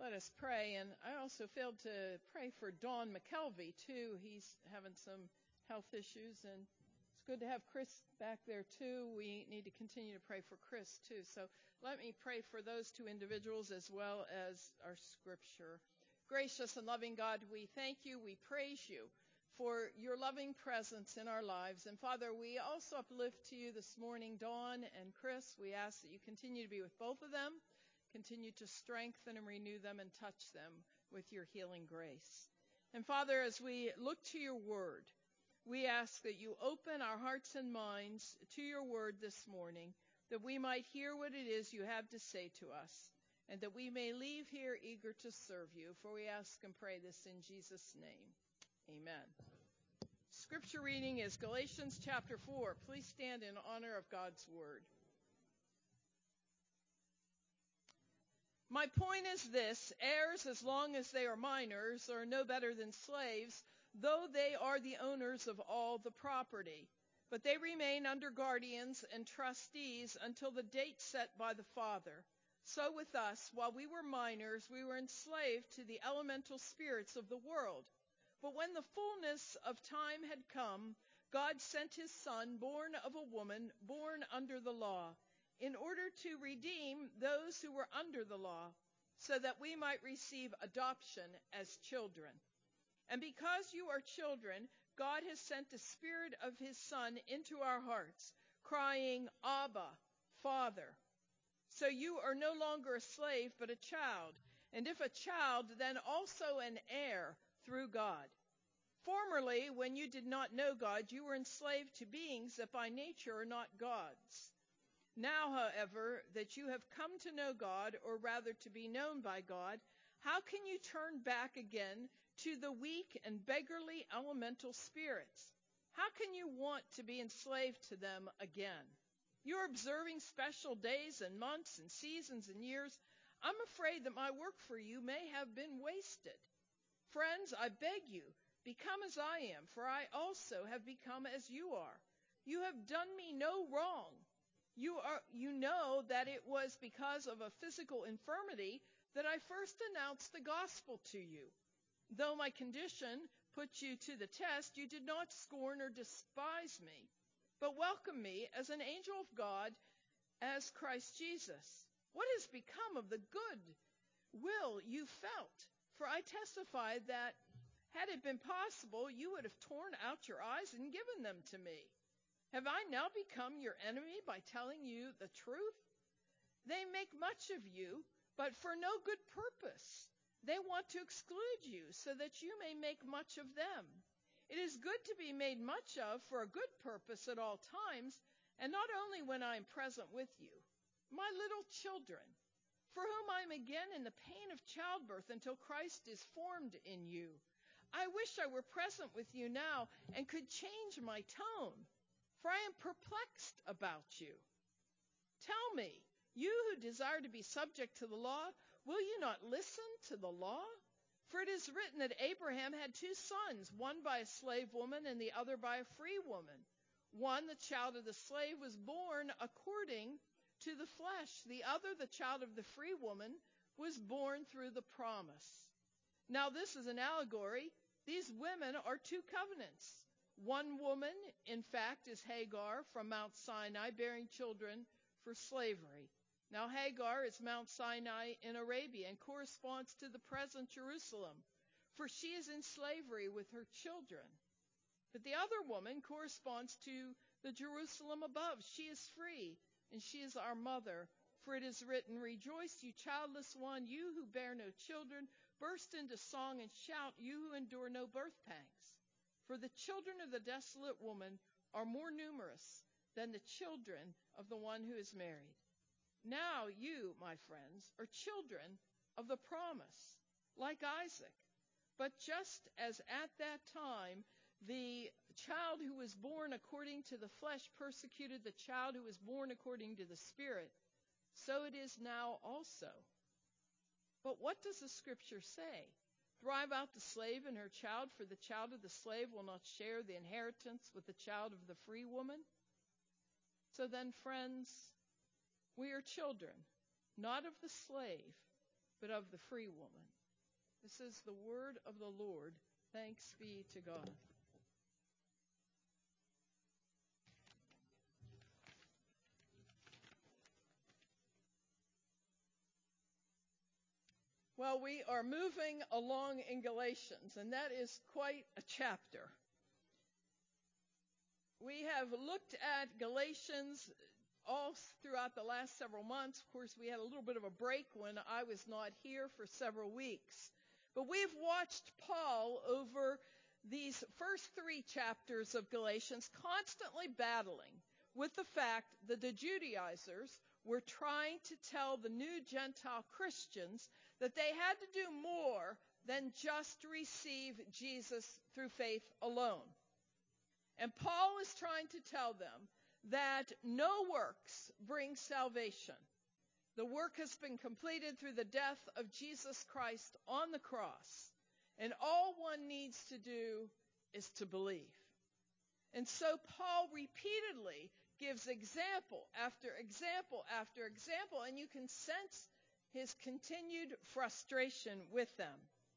Let us pray. And I also failed to pray for Don McKelvey, too. He's having some health issues, and it's good to have Chris back there, too. We need to continue to pray for Chris, too. So let me pray for those two individuals as well as our scripture. Gracious and loving God, we thank you, we praise you for your loving presence in our lives. And Father, we also uplift to you this morning Dawn and Chris. We ask that you continue to be with both of them, continue to strengthen and renew them and touch them with your healing grace. And Father, as we look to your word, we ask that you open our hearts and minds to your word this morning, that we might hear what it is you have to say to us, and that we may leave here eager to serve you. For we ask and pray this in Jesus' name. Amen. Scripture reading is Galatians chapter 4. Please stand in honor of God's word. My point is this: heirs, as long as they are minors, are no better than slaves, though they are the owners of all the property. But they remain under guardians and trustees until the date set by the father. So with us, while we were minors, we were enslaved to the elemental spirits of the world. But when the fullness of time had come, God sent his Son, born of a woman, born under the law, in order to redeem those who were under the law, so that we might receive adoption as children. And because you are children, God has sent the Spirit of his Son into our hearts, crying, Abba, Father. So you are no longer a slave, but a child. And if a child, then also an heir through God. Formerly, when you did not know God, you were enslaved to beings that by nature are not God's. Now, however, that you have come to know God, or rather to be known by God, how can you turn back again to the weak and beggarly elemental spirits? How can you want to be enslaved to them again? You're observing special days and months and seasons and years. I'm afraid that my work for you may have been wasted. Friends, I beg you, become as I am, for I also have become as you are. You have done me no wrong. You know that it was because of a physical infirmity that I first announced the gospel to you. Though my condition put you to the test, you did not scorn or despise me, but welcome me as an angel of God, as Christ Jesus. What has become of the good will you felt? For I testify that had it been possible, you would have torn out your eyes and given them to me. Have I now become your enemy by telling you the truth? They make much of you, but for no good purpose. They want to exclude you so that you may make much of them. It is good to be made much of for a good purpose at all times, and not only when I am present with you. My little children, for whom I am again in the pain of childbirth until Christ is formed in you. I wish I were present with you now and could change my tone, for I am perplexed about you. Tell me, you who desire to be subject to the law, will you not listen to the law? For it is written that Abraham had two sons, one by a slave woman and the other by a free woman. One, the child of the slave, was born according to the flesh. The other, the child of the free woman, was born through the promise. Now this is an allegory. These women are two covenants. One woman, in fact, is Hagar from Mount Sinai, bearing children for slavery. Now Hagar is Mount Sinai in Arabia and corresponds to the present Jerusalem, for she is in slavery with her children. But the other woman corresponds to the Jerusalem above. She is free, and she is our mother. For it is written, Rejoice, you childless one, you who bear no children. Burst into song and shout, you who endure no birth pangs. For the children of the desolate woman are more numerous than the children of the one who is married. Now you, my friends, are children of the promise, like Isaac. But just as at that time the child who was born according to the flesh persecuted the child who was born according to the Spirit, so it is now also. But what does the scripture say? Drive out the slave and her child, for the child of the slave will not share the inheritance with the child of the free woman. So then, friends, we are children, not of the slave, but of the free woman. This is the word of the Lord. Thanks be to God. Well, we are moving along in Galatians, and that is quite a chapter. We have looked at Galatians all throughout the last several months. Of course, we had a little bit of a break when I was not here for several weeks. But we've watched Paul over these first 3 chapters of Galatians constantly battling with the fact that the Judaizers were trying to tell the new Gentile Christians that they had to do more than just receive Jesus through faith alone. And Paul is trying to tell them that no works bring salvation. The work has been completed through the death of Jesus Christ on the cross, and all one needs to do is to believe. And so Paul repeatedly gives example after example after example, and you can sense his continued frustration with them.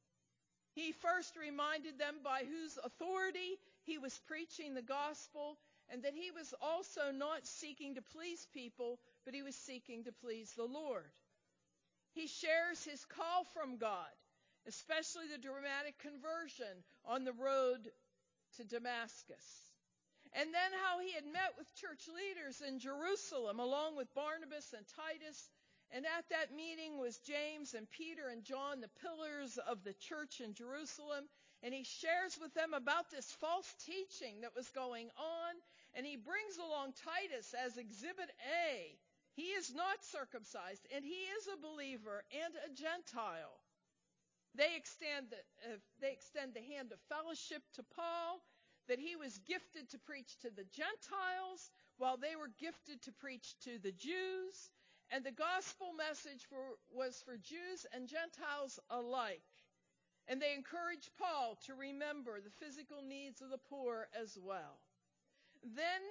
He first reminded them by whose authority he was preaching the gospel, and that he was also not seeking to please people, but he was seeking to please the Lord. He shares his call from God, especially the dramatic conversion on the road to Damascus. And then how he had met with church leaders in Jerusalem along with Barnabas and Titus. And at that meeting was James and Peter and John, the pillars of the church in Jerusalem. And he shares with them about this false teaching that was going on. And he brings along Titus as Exhibit A. He is not circumcised, and he is a believer and a Gentile. They extend the hand of fellowship to Paul, that he was gifted to preach to the Gentiles, while they were gifted to preach to the Jews. And the gospel message was for Jews and Gentiles alike. And they encouraged Paul to remember the physical needs of the poor as well. Then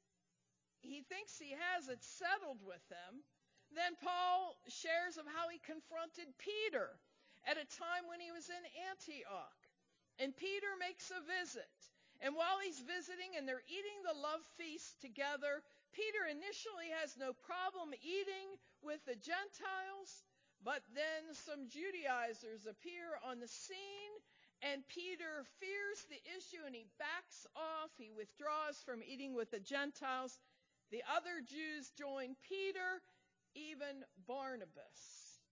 he thinks he has it settled with them. Then Paul shares of how he confronted Peter at a time when he was in Antioch. And Peter makes a visit. And while he's visiting and they're eating the love feast together, Peter initially has no problem eating with the Gentiles, but then some Judaizers appear on the scene, and Peter fears the issue and he backs off. He withdraws from eating with the Gentiles. The other Jews join Peter, even Barnabas.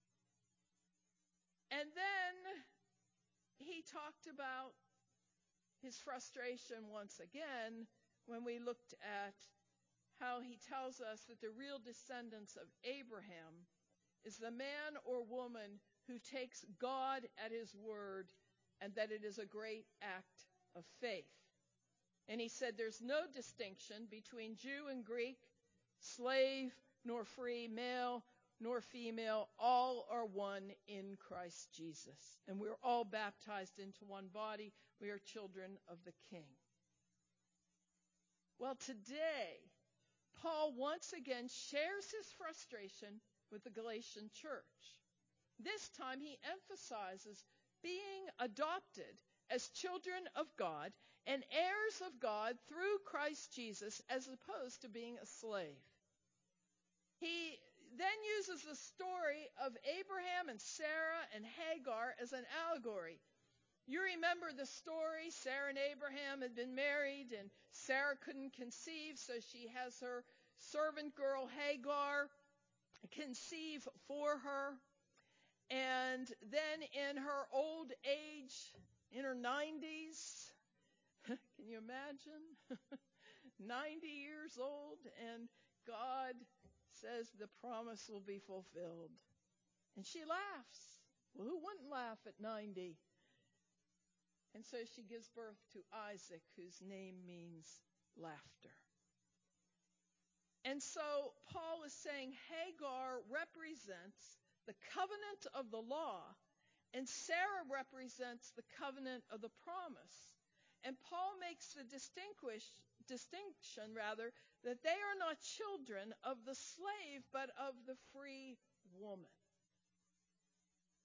And then he talked about his frustration once again when we looked at how he tells us that the real descendants of Abraham is the man or woman who takes God at his word, and that it is a great act of faith. And he said there's no distinction between Jew and Greek, slave nor free, male nor female. All are one in Christ Jesus. And we're all baptized into one body. We are children of the King. Well, today, Paul once again shares his frustration with the Galatian church. This time he emphasizes being adopted as children of God and heirs of God through Christ Jesus, as opposed to being a slave. He then uses the story of Abraham and Sarah and Hagar as an allegory. You remember the story. Sarah and Abraham had been married, and Sarah couldn't conceive, so she has her servant girl Hagar conceive for her. And then in her old age, in her 90s, can you imagine? 90 years old, and God says the promise will be fulfilled. And she laughs. Well, who wouldn't laugh at 90? And so she gives birth to Isaac, whose name means laughter. And so Paul is saying Hagar represents the covenant of the law, and Sarah represents the covenant of the promise. And Paul makes the distinction that they are not children of the slave, but of the free woman.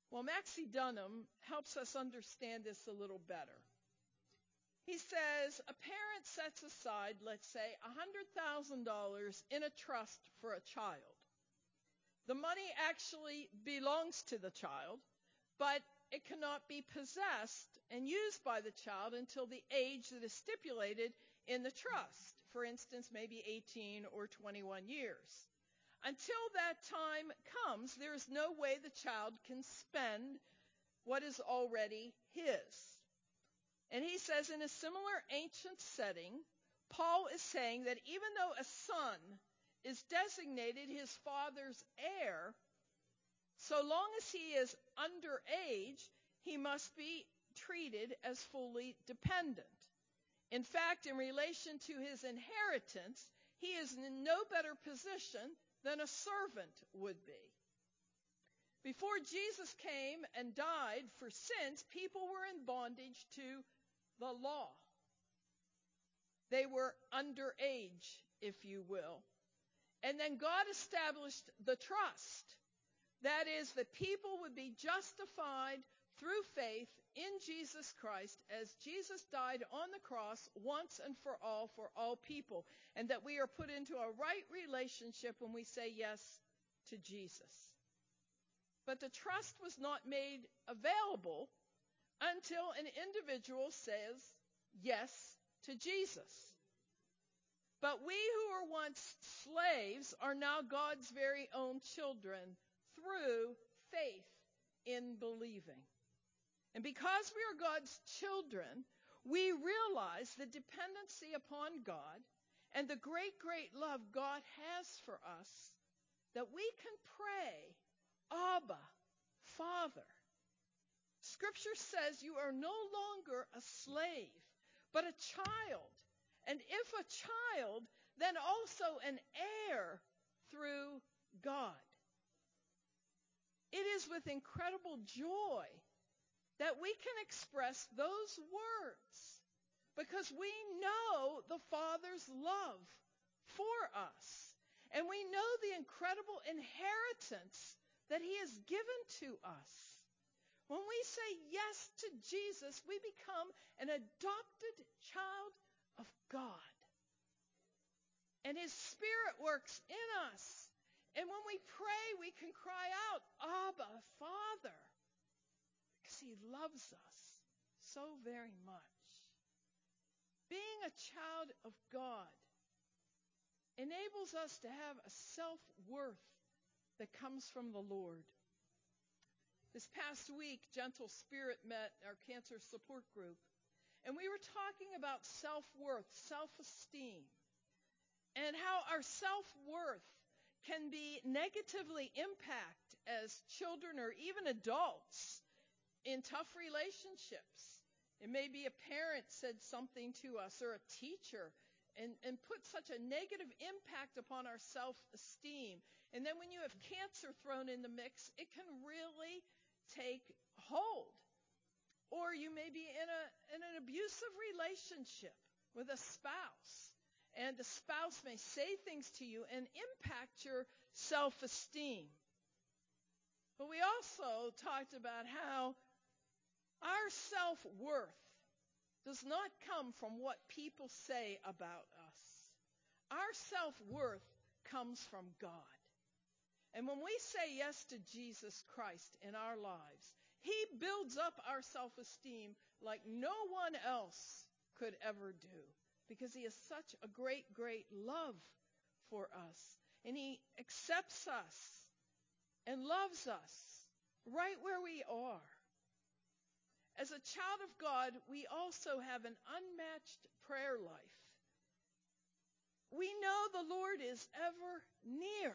Well, Maxie Dunham helps us understand this a little better. He says a parent sets aside, let's say, $100,000 in a trust for a child. The money actually belongs to the child, but it cannot be possessed and used by the child until the age that is stipulated in the trust. For instance, maybe 18 or 21 years. Until that time comes, there is no way the child can spend what is already his. And he says in a similar ancient setting, Paul is saying that even though a son is designated his father's heir, so long as he is underage, he must be treated as fully dependent. In fact, in relation to his inheritance, he is in no better position than a servant would be. Before Jesus came and died for sins, people were in bondage to the law. They were underage, if you will. And then God established the trust. That is, that people would be justified through faith in Jesus Christ as Jesus died on the cross once and for all people, and that we are put into a right relationship when we say yes to Jesus. But the trust was not made available until an individual says yes to Jesus. But we who were once slaves are now God's very own children through faith in believing. And because we are God's children, we realize the dependency upon God and the great, great love God has for us, that we can pray, Abba, Father. Scripture says you are no longer a slave, but a child. And if a child, then also an heir through God. It is with incredible joy that we can express those words, because we know the Father's love for us, and we know the incredible inheritance that He has given to us. When we say yes to Jesus, we become an adopted child of God, and His Spirit works in us, and when we pray, we can cry out, Abba, Father, because He loves us so very much. Being a child of God enables us to have a self-worth that comes from the Lord. This past week, Gentle Spirit met our cancer support group, and we were talking about self-worth, self-esteem, and how our self-worth can be negatively impacted as children or even adults in tough relationships. It may be a parent said something to us, or a teacher, and put such a negative impact upon our self-esteem. And then when you have cancer thrown in the mix, it can really take hold. Or you may be in an abusive relationship with a spouse, and the spouse may say things to you and impact your self-esteem. But we also talked about how our self-worth does not come from what people say about us. Our self-worth comes from God. And when we say yes to Jesus Christ in our lives, He builds up our self-esteem like no one else could ever do, because He has such a great, great love for us. And He accepts us and loves us right where we are. As a child of God, we also have an unmatched prayer life. We know the Lord is ever near.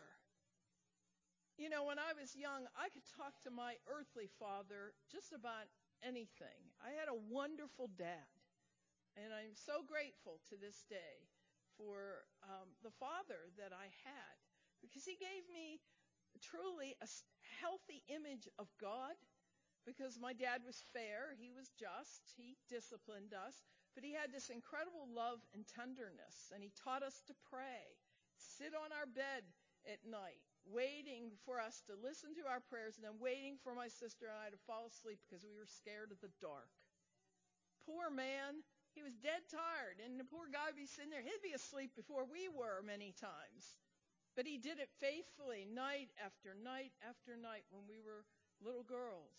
You know, when I was young, I could talk to my earthly father just about anything. I had a wonderful dad, and I'm so grateful to this day for the father that I had, because he gave me truly a healthy image of God. Because my dad was fair, he was just, he disciplined us, but he had this incredible love and tenderness, and he taught us to pray, sit on our bed at night, waiting for us to listen to our prayers and then waiting for my sister and I to fall asleep because we were scared of the dark. Poor man, he was dead tired, and the poor guy would be sitting there. He'd be asleep before we were many times. But he did it faithfully night after night after night when we were little girls.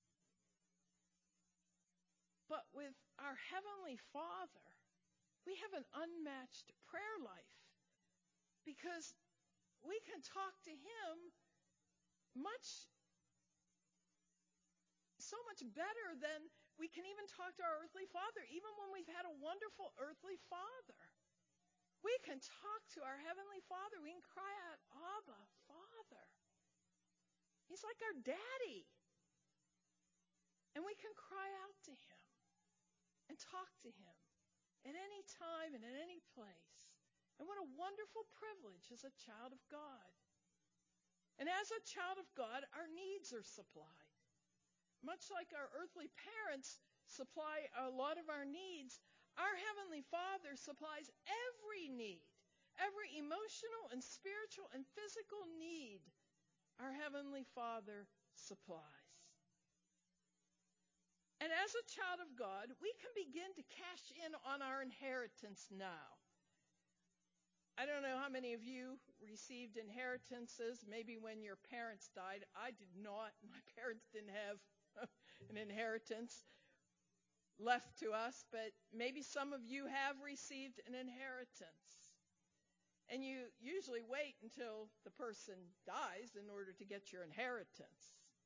But with our Heavenly Father, we have an unmatched prayer life because we can talk to Him so much better than we can even talk to our earthly father, even when we've had a wonderful earthly father. We can talk to our Heavenly Father. We can cry out, Abba, Father. He's like our daddy. And we can cry out to Him and talk to Him at any time and at any place. And what a wonderful privilege as a child of God. And as a child of God, our needs are supplied. Much like our earthly parents supply a lot of our needs, our Heavenly Father supplies every need, every emotional and spiritual and physical need our Heavenly Father supplies. And as a child of God, we can begin to cash in on our inheritance now. I don't know how many of you received inheritances, maybe when your parents died. I did not. My parents didn't have an inheritance left to us, but maybe some of you have received an inheritance. And you usually wait until the person dies in order to get your inheritance.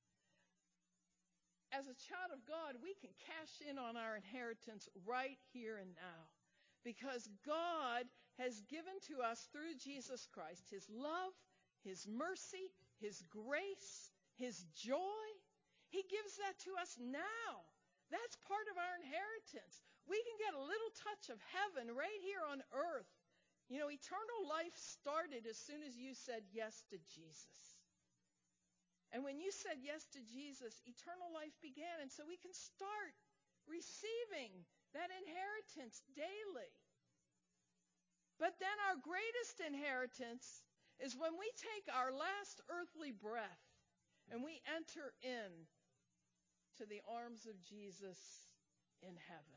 As a child of God, we can cash in on our inheritance right here and now, because God has given to us through Jesus Christ His love, His mercy, His grace, His joy. He gives that to us now. That's part of our inheritance. We can get a little touch of heaven right here on earth. You know, eternal life started as soon as you said yes to Jesus. And when you said yes to Jesus, eternal life began. And so we can start receiving that inheritance daily. But then our greatest inheritance is when we take our last earthly breath and we enter in to the arms of Jesus in heaven.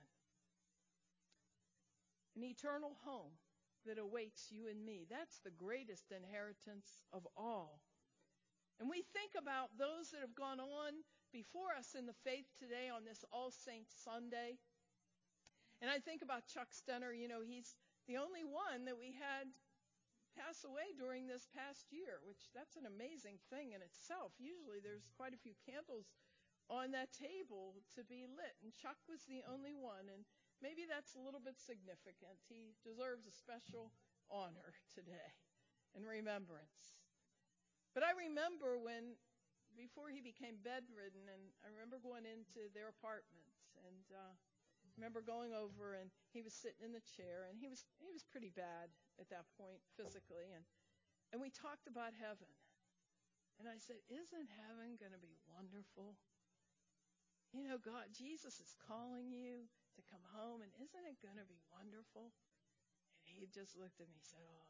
An eternal home that awaits you and me. That's the greatest inheritance of all. And we think about those that have gone on before us in the faith today on this All Saints Sunday. And I think about Chuck Stenner. You know, he's the only one that we had pass away during this past year, which that's an amazing thing in itself. Usually there's quite a few candles on that table to be lit, and Chuck was the only one, and maybe that's a little bit significant. He deserves a special honor today and remembrance. But I remember before he became bedridden, and I remember going into their apartment, and I remember going over, and he was sitting in the chair, and he was pretty bad at that point physically, and we talked about heaven. And I said, isn't heaven going to be wonderful? You know, God, Jesus is calling you to come home, and isn't it going to be wonderful? And he just looked at me and said, oh,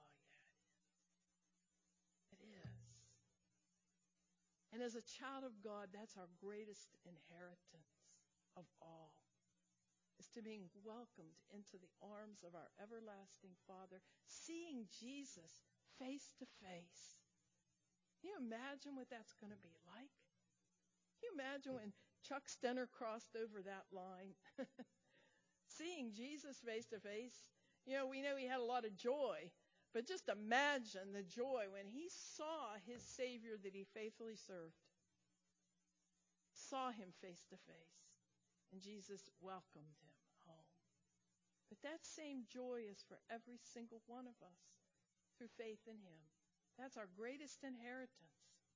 yeah, it is. And as a child of God, that's our greatest inheritance of all, is to being welcomed into the arms of our everlasting Father, seeing Jesus face to face. Can you imagine what that's going to be like? Can you imagine when Chuck Stenner crossed over that line? Seeing Jesus face to face. You know, we know he had a lot of joy, but just imagine the joy when he saw his Savior that he faithfully served. Saw him face to face. And Jesus welcomed him home. But that same joy is for every single one of us through faith in him. That's our greatest inheritance.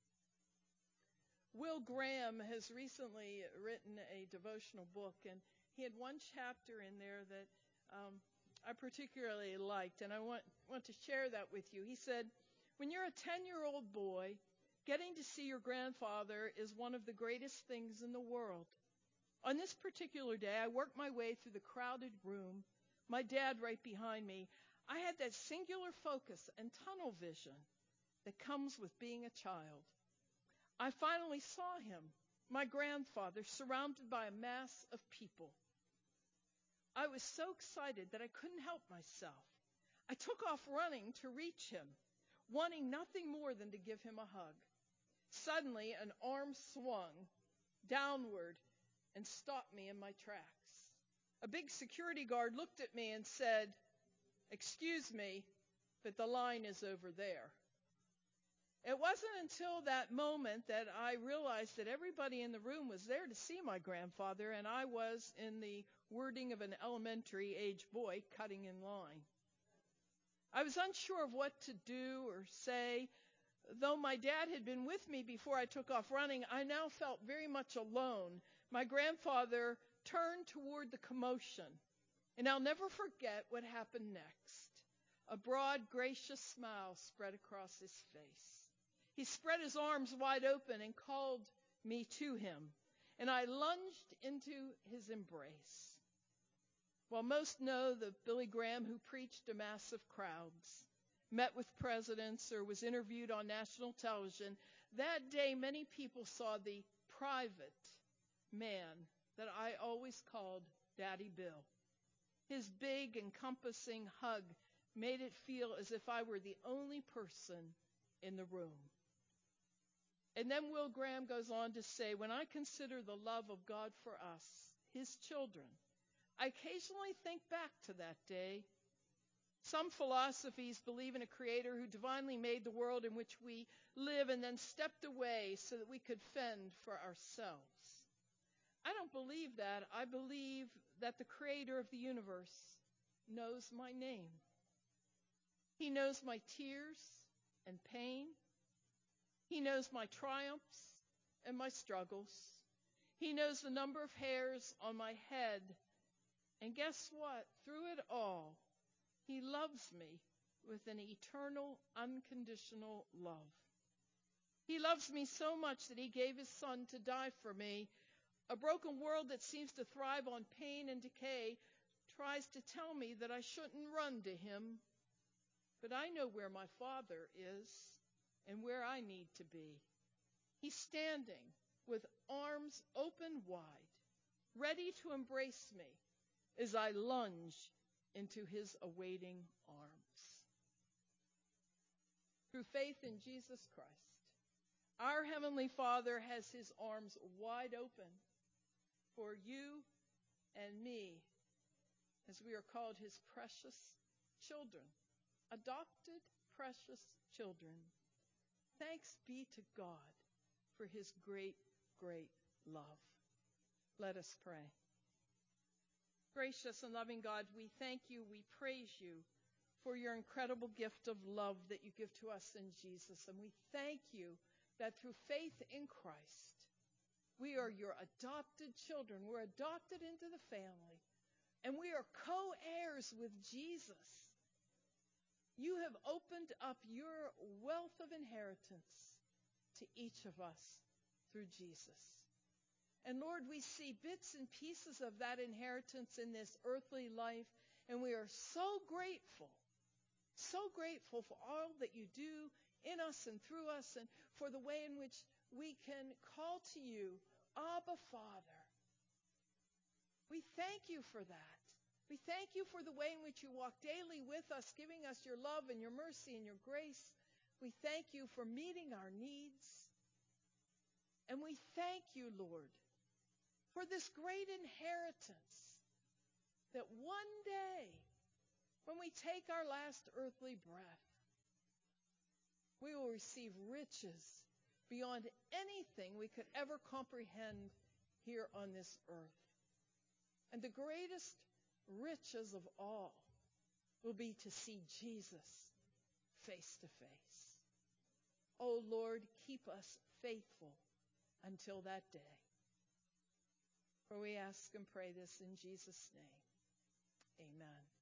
Will Graham has recently written a devotional book, and he had one chapter in there that I particularly liked, and I want to share that with you. He said, when you're a 10-year-old boy, getting to see your grandfather is one of the greatest things in the world. On this particular day, I worked my way through the crowded room, my dad right behind me. I had that singular focus and tunnel vision. that comes with being a child. I finally saw him, my grandfather, surrounded by a mass of people. I was so excited that I couldn't help myself. I took off running to reach him, wanting nothing more than to give him a hug. Suddenly, an arm swung downward and stopped me in my tracks. A big security guard looked at me and said, "Excuse me, but the line is over there." It wasn't until that moment that I realized that everybody in the room was there to see my grandfather, and I was, in the wording of an elementary-age boy, cutting in line. I was unsure of what to do or say. Though my dad had been with me before I took off running, I now felt very much alone. My grandfather turned toward the commotion, and I'll never forget what happened next. A broad, gracious smile spread across his face. He spread his arms wide open and called me to him, and I lunged into his embrace. While most know the Billy Graham who preached to massive crowds, met with presidents, or was interviewed on national television, that day many people saw the private man that I always called Daddy Bill. His big, encompassing hug made it feel as if I were the only person in the room. And then Will Graham goes on to say, "When I consider the love of God for us, his children, I occasionally think back to that day. Some philosophies believe in a creator who divinely made the world in which we live and then stepped away so that we could fend for ourselves. I don't believe that. I believe that the creator of the universe knows my name. He knows my tears and pain. He knows my triumphs and my struggles. He knows the number of hairs on my head. And guess what? Through it all, he loves me with an eternal, unconditional love. He loves me so much that he gave his son to die for me. A broken world that seems to thrive on pain and decay tries to tell me that I shouldn't run to him. But I know where my Father is and where I need to be. He's standing with arms open wide, ready to embrace me as I lunge into his awaiting arms. Through faith in Jesus Christ, our Heavenly Father has his arms wide open for you and me, as we are called his precious children, adopted precious children. Thanks be to God for his great, great love. Let us pray. Gracious and loving God, we thank you, we praise you for your incredible gift of love that you give to us in Jesus. And we thank you that through faith in Christ, we are your adopted children. We're adopted into the family, and we are co-heirs with Jesus. You have opened up your wealth of inheritance to each of us through Jesus. And Lord, we see bits and pieces of that inheritance in this earthly life, and we are so grateful for all that you do in us and through us, and for the way in which we can call to you, Abba, Father. We thank you for that. We thank you for the way in which you walk daily with us, giving us your love and your mercy and your grace. We thank you for meeting our needs. And we thank you, Lord, for this great inheritance that one day, when we take our last earthly breath, we will receive riches beyond anything we could ever comprehend here on this earth. And the greatest riches of all will be to see Jesus face to face. Oh Lord, keep us faithful until that day. For we ask and pray this in Jesus' name. Amen.